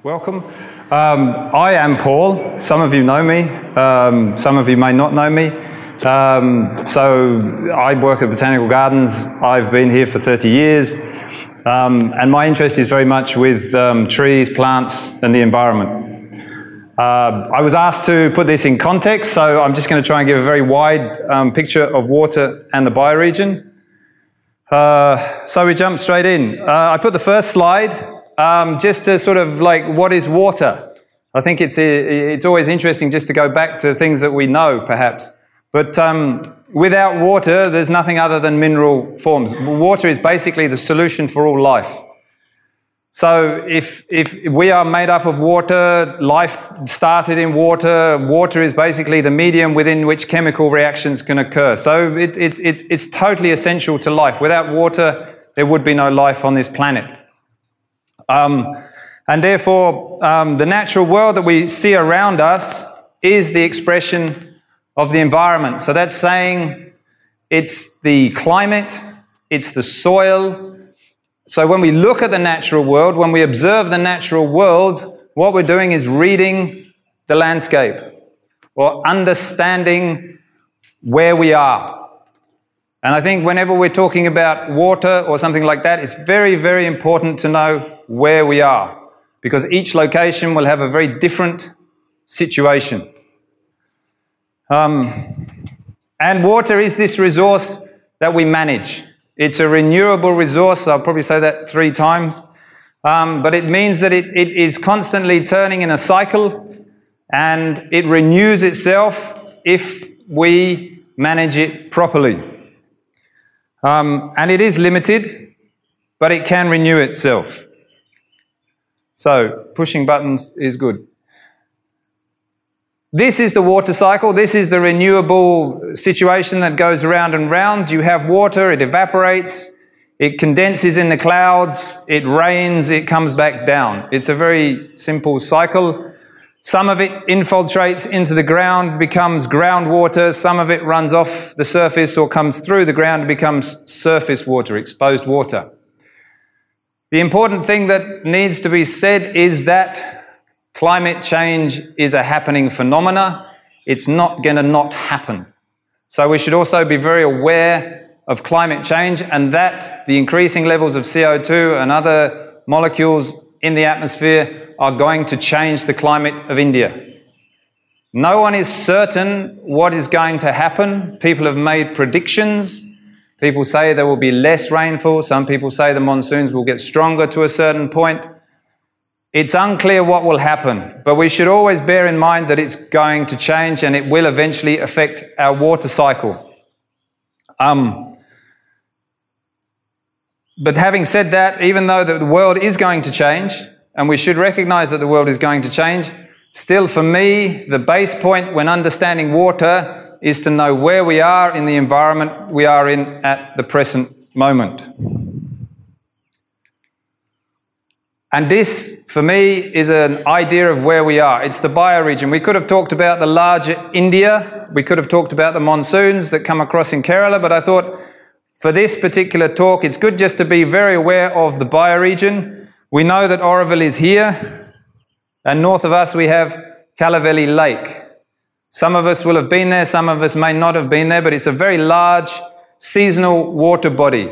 Welcome. I am Paul. Some of you know me. Some of you may not know me. So I work at Botanical Gardens. I've been here for 30 years. And my interest is very much with trees, plants, and the environment. I was asked to put this in context, so I'm just going to try and give a very wide picture of water and the bioregion. So we jump straight in. I put the first slide just to sort of like, what is water? I think it's always interesting just to go back to things that we know, perhaps. But without water, there's nothing other than mineral forms. Water is basically the solution for all life. So if we are made up of water, life started in water, water is basically the medium within which chemical reactions can occur. So it's totally essential to life. Without water, there would be no life on this planet. And therefore, the natural world that we see around us is the expression of the environment. So that's saying it's the climate, it's the soil. So when we look at the natural world, when we observe the natural world, what we're doing is reading the landscape or understanding where we are. And I think whenever we're talking about water or something like that, it's very, very important to know where we are, because each location will have a very different situation. And water is this resource that we manage. It's a renewable resource. I'll probably say that 3 times. But it means that it is constantly turning in a cycle, and it renews itself if we manage it properly. And it is limited, but it can renew itself. So pushing buttons is good. This is the water cycle. This is the renewable situation that goes round and round. You have water, it evaporates, it condenses in the clouds, it rains, it comes back down. It's a very simple cycle. Some of it infiltrates into the ground, becomes groundwater. Some of it runs off the surface or comes through the ground and becomes surface water, exposed water. The important thing that needs to be said is that climate change is a happening phenomena. It's not going to not happen. So we should also be very aware of climate change, and that the increasing levels of CO2 and other molecules in the atmosphere are going to change the climate of India. No one is certain what is going to happen. People have made predictions. People say there will be less rainfall. Some people say the monsoons will get stronger to a certain point. It's unclear what will happen, but we should always bear in mind that it's going to change and it will eventually affect our water cycle. But having said that, even though the world is going to change, and we should recognize that the world is going to change, still for me, the base point when understanding water is to know where we are in the environment we are in at the present moment. And this, for me, is an idea of where we are. It's the bioregion. We could have talked about the larger India. We could have talked about the monsoons that come across in Kerala, but I thought for this particular talk, it's good just to be very aware of the bioregion. We know that Oroville is here, and north of us we have Kalavelly Lake. Some of us will have been there, some of us may not have been there, but it's a very large seasonal water body.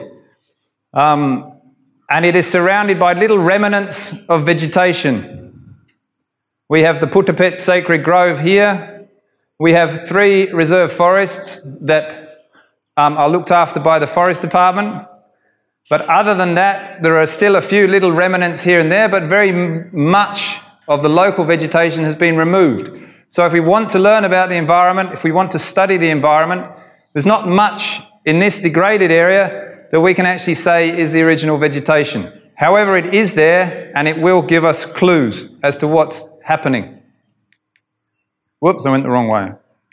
And it is surrounded by little remnants of vegetation. We have the Puttapet Sacred Grove here. We have 3 reserve forests that are looked after by the Forest Department. But other than that, there are still a few little remnants here and there, but very much of the local vegetation has been removed. So if we want to learn about the environment, if we want to study the environment, there's not much in this degraded area that we can actually say is the original vegetation. However, it is there, and it will give us clues as to what's happening. Whoops, I went the wrong way.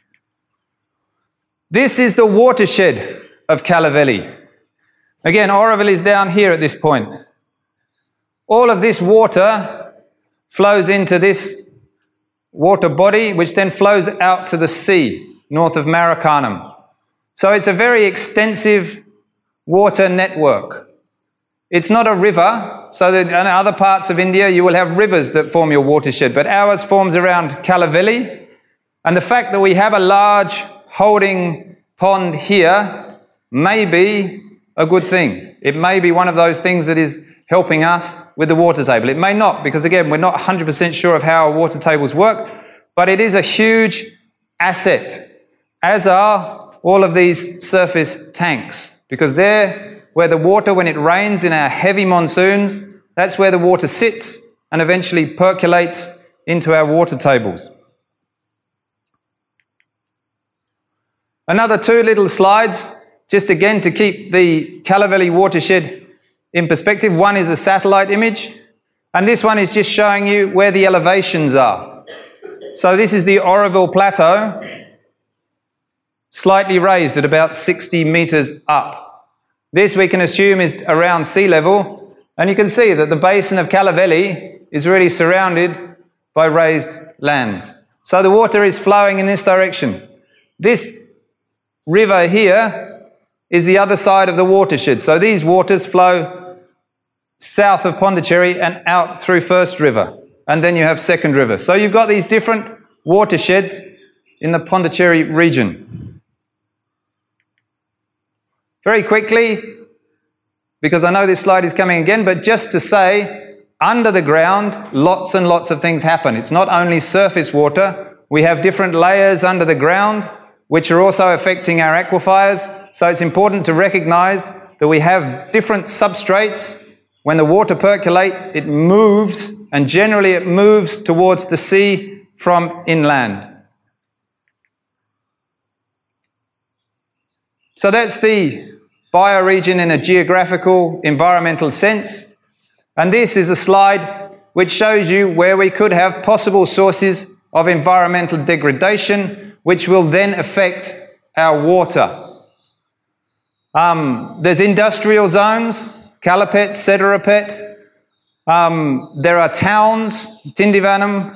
This is the watershed of Kalavelly. Again, Oroville is down here at this point. All of this water flows into this water body, which then flows out to the sea, north of Marikana. So it's a very extensive water network. It's not a river, so that in other parts of India you will have rivers that form your watershed, but ours forms around Kalaveli. And the fact that we have a large holding pond here may be a good thing. It may be one of those things that is helping us with the water table. It may not, because again, we're not 100% sure of how our water tables work, but it is a huge asset, as are all of these surface tanks, because they're where the water, when it rains in our heavy monsoons, that's where the water sits and eventually percolates into our water tables. Another two little slides, just again to keep the Kalaveli watershed in perspective. One is a satellite image, and this one is just showing you where the elevations are. So this is the Oroville Plateau, slightly raised at about 60 meters up. This we can assume is around sea level, and you can see that the basin of Kalaveli is really surrounded by raised lands. So the water is flowing in this direction. This river here is the other side of the watershed. So these waters flow south of Pondicherry and out through First River, and then you have Second River. So you've got these different watersheds in the Pondicherry region. Very quickly, because I know this slide is coming again, but just to say, under the ground, lots and lots of things happen. It's not only surface water. We have different layers under the ground, which are also affecting our aquifers. So it's important to recognize that we have different substrates. When the water percolates, it moves, and generally it moves towards the sea from inland. So that's the bioregion in a geographical, environmental sense. And this is a slide which shows you where we could have possible sources of environmental degradation, which will then affect our water. There's industrial zones, Callipet, Cedarapet. There are towns, Tindivanam,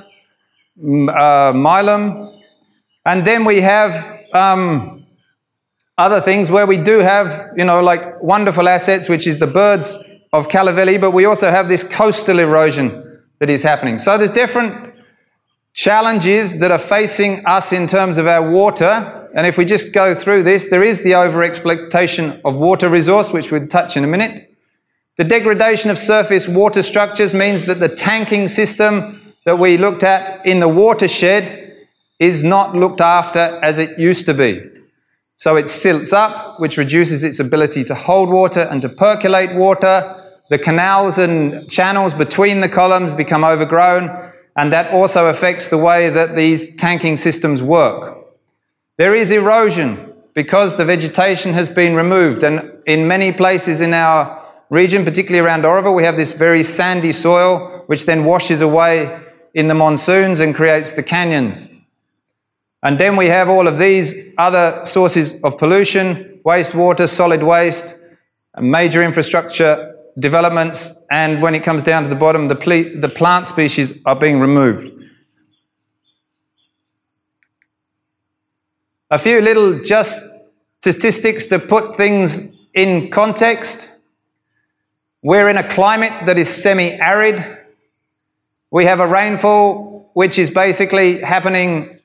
Milam. And then we have other things where we do have, like wonderful assets, which is the birds of Kalaveli, but we also have this coastal erosion that is happening. So there's different challenges that are facing us in terms of our water. And if we just go through this, there is the overexploitation of water resource, which we'll touch in a minute. The degradation of surface water structures means that the tanking system that we looked at in the watershed is not looked after as it used to be. So it silts up, which reduces its ability to hold water and to percolate water. The canals and channels between the columns become overgrown, and that also affects the way that these tanking systems work. There is erosion because the vegetation has been removed, and in many places in our region, particularly around Oroville, we have this very sandy soil which then washes away in the monsoons and creates the canyons. And then we have all of these other sources of pollution, wastewater, solid waste, major infrastructure developments, and when it comes down to the bottom, the plant species are being removed. A few little just statistics to put things in context. We're in a climate that is semi-arid. We have a rainfall which is basically happening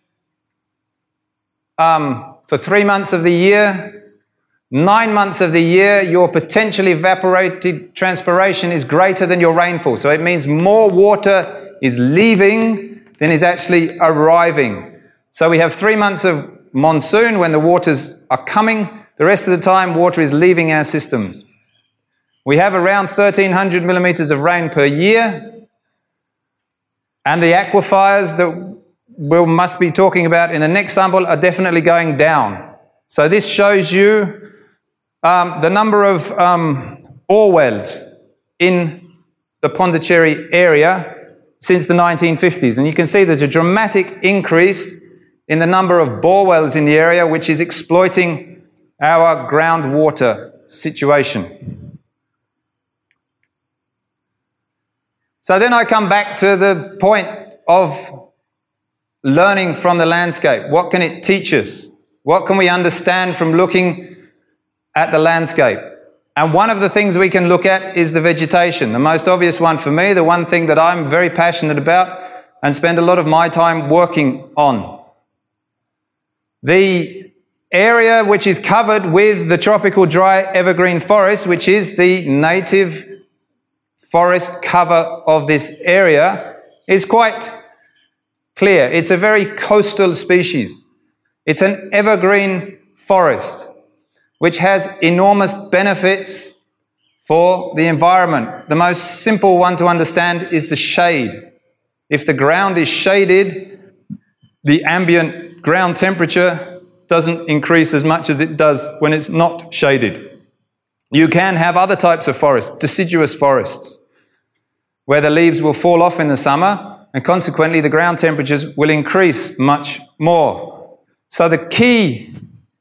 for 3 months of the year. 9 months of the year, your potential evaporated transpiration is greater than your rainfall. So it means more water is leaving than is actually arriving. So we have 3 months of monsoon when the waters are coming. The rest of the time, water is leaving our systems. We have around 1,300 millimeters of rain per year. And the aquifers that we must be talking about in the next sample are definitely going down. So this shows you the number of bore wells in the Pondicherry area since the 1950s. And you can see there's a dramatic increase in the number of bore wells in the area, which is exploiting our groundwater situation. So then I come back to the point of learning from the landscape. What can it teach us? What can we understand from looking at the landscape? And one of the things we can look at is the vegetation. The most obvious one for me, the one thing that I'm very passionate about and spend a lot of my time working on. The area which is covered with the tropical dry evergreen forest, which is the native forest cover of this area, is quite clear. It's a very coastal species. It's an evergreen forest, which has enormous benefits for the environment. The most simple one to understand is the shade. If the ground is shaded, the ambient ground temperature doesn't increase as much as it does when it's not shaded. You can have other types of forests, deciduous forests, where the leaves will fall off in the summer, and consequently the ground temperatures will increase much more. So the key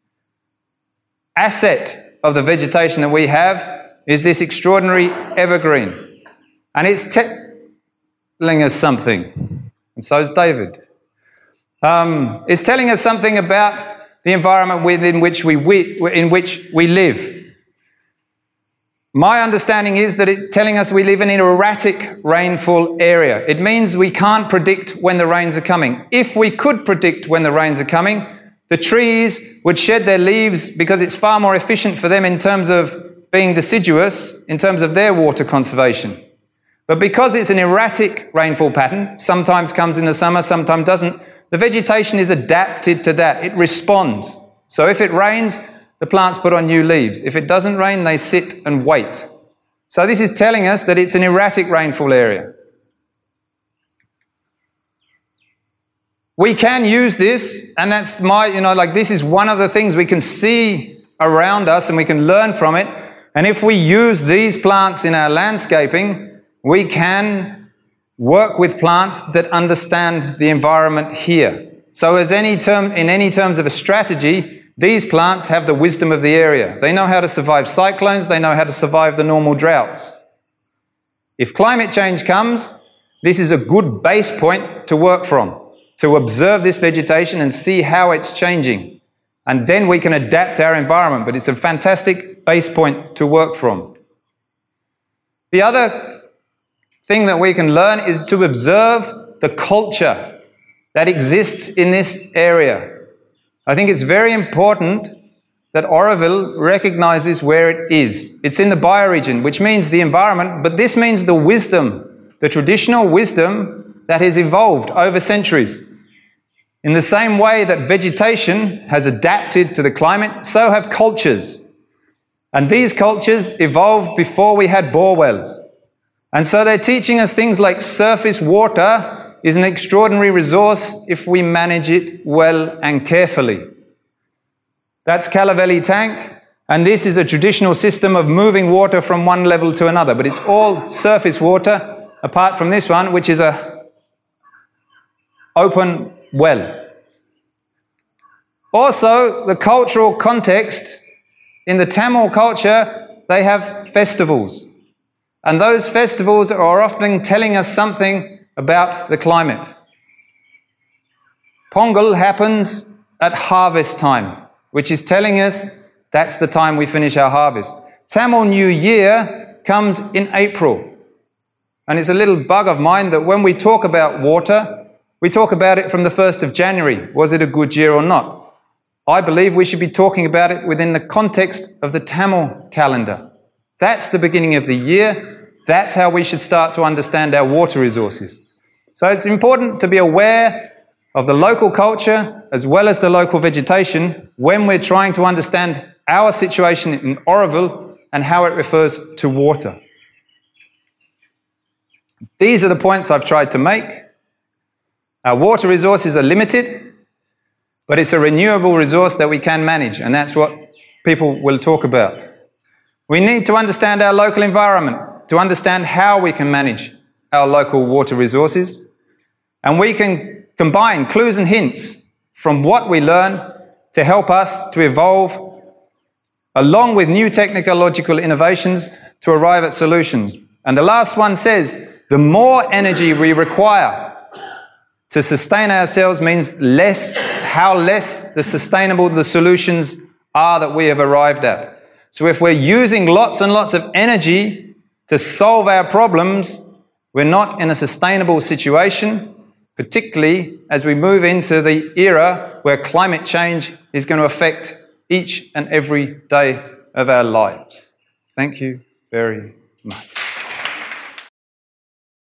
asset of the vegetation that we have is this extraordinary evergreen. And it's telling us something, and so is David. It's telling us something about the environment within which we live. My understanding is that it's telling us we live in an erratic rainfall area. It means we can't predict when the rains are coming. If we could predict when the rains are coming, the trees would shed their leaves because it's far more efficient for them in terms of being deciduous, in terms of their water conservation. But because it's an erratic rainfall pattern, sometimes comes in the summer, sometimes doesn't, the vegetation is adapted to that. It responds. So if it rains, the plants put on new leaves. If it doesn't rain, they sit and wait. So this is telling us that it's an erratic rainfall area. We can use this, and that's this is one of the things we can see around us and we can learn from it. And if we use these plants in our landscaping, we can work with plants that understand the environment here. So in any terms of a strategy, these plants have the wisdom of the area. They know how to survive cyclones. They know how to survive the normal droughts. If climate change comes, this is a good base point to work from, to observe this vegetation and see how it's changing. And then we can adapt our environment, but it's a fantastic base point to work from. The other thing that we can learn is to observe the culture that exists in this area. I think it's very important that Oroville recognizes where it is. It's in the bioregion, which means the environment, but this means the wisdom, the traditional wisdom that has evolved over centuries. In the same way that vegetation has adapted to the climate, so have cultures. And these cultures evolved before we had bore wells. And so they're teaching us things like surface water is an extraordinary resource if we manage it well and carefully. That's Calavelli Tank, and this is a traditional system of moving water from one level to another, but it's all surface water, apart from this one, which is a open well. Also, the cultural context, in the Tamil culture, they have festivals. And those festivals are often telling us something about the climate. Pongal happens at harvest time, which is telling us that's the time we finish our harvest. Tamil New Year comes in April. And it's a little bug of mine that when we talk about water, we talk about it from the 1st of January. Was it a good year or not? I believe we should be talking about it within the context of the Tamil calendar. That's the beginning of the year. That's how we should start to understand our water resources. So it's important to be aware of the local culture as well as the local vegetation when we're trying to understand our situation in Oroville and how it refers to water. These are the points I've tried to make. Our water resources are limited, but it's a renewable resource that we can manage, and that's what people will talk about. We need to understand our local environment, to understand how we can manage our local water resources, and we can combine clues and hints from what we learn to help us to evolve along with new technological innovations to arrive at solutions. And the last one says, the more energy we require to sustain ourselves means how less the sustainable the solutions are that we have arrived at. So if we're using lots and lots of energy to solve our problems, we're not in a sustainable situation, particularly as we move into the era where climate change is going to affect each and every day of our lives. Thank you very much.